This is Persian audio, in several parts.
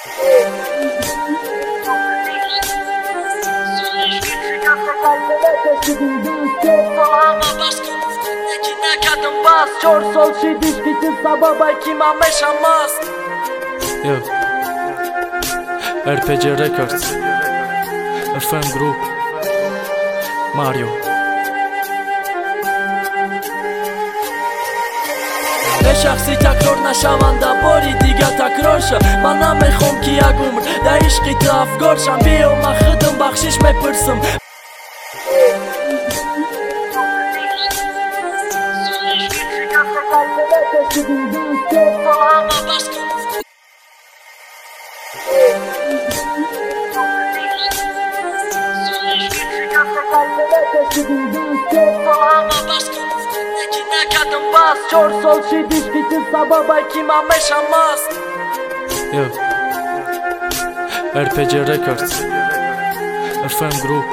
چهار سال شدیش بیتن سبابای که من مشم ماست RPG Records FM Group Mario به شخصی تکرار نشونده باری دیگه تکرار شم. من نمیخوام که یک عمر در عشقی تو افگار شم. بیا من خودم بخشش میپرسم. چهار سال شدیش بیتن سبابای که من مشم ماست RPG Records FM Group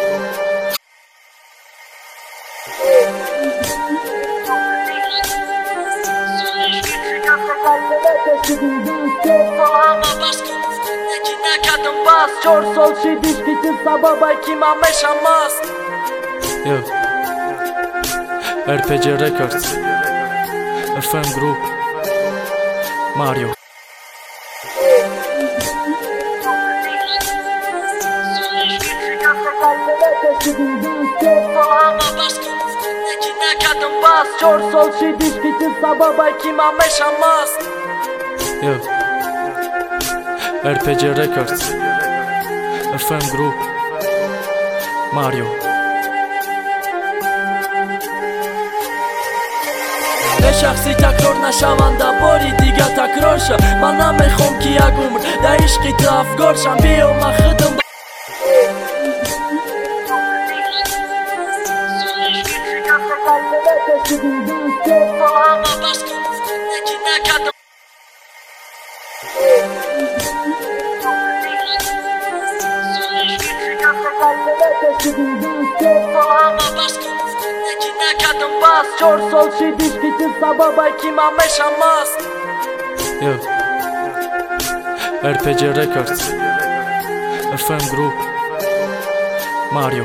چهار سال شدیش بیتن سبابای که من مشم ماست RPG Records FM Group Mario چهار سال شدیش بیتن سبابای که من مشم ماست RPG Records FM Group Mario به شخصی تکرار نشونده باری دیگه تکرار شم. من نمیخوام که یک عمر در عشقی تو افگار شم. بیا من خودم چهار سال شدیش بیتن سبابای که من مشم ماست RPG Records FM Group Mario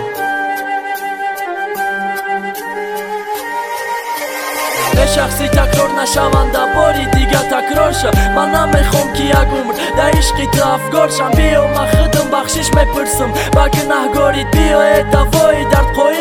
به شخصی تکرار نشونده باری دیگه تکرار شم. من نمیخوام که یک عمر در عشقی تو افگار شم. بیا من خودم بخشش میپرسم. با گناهگاریت بیا ای دوای درد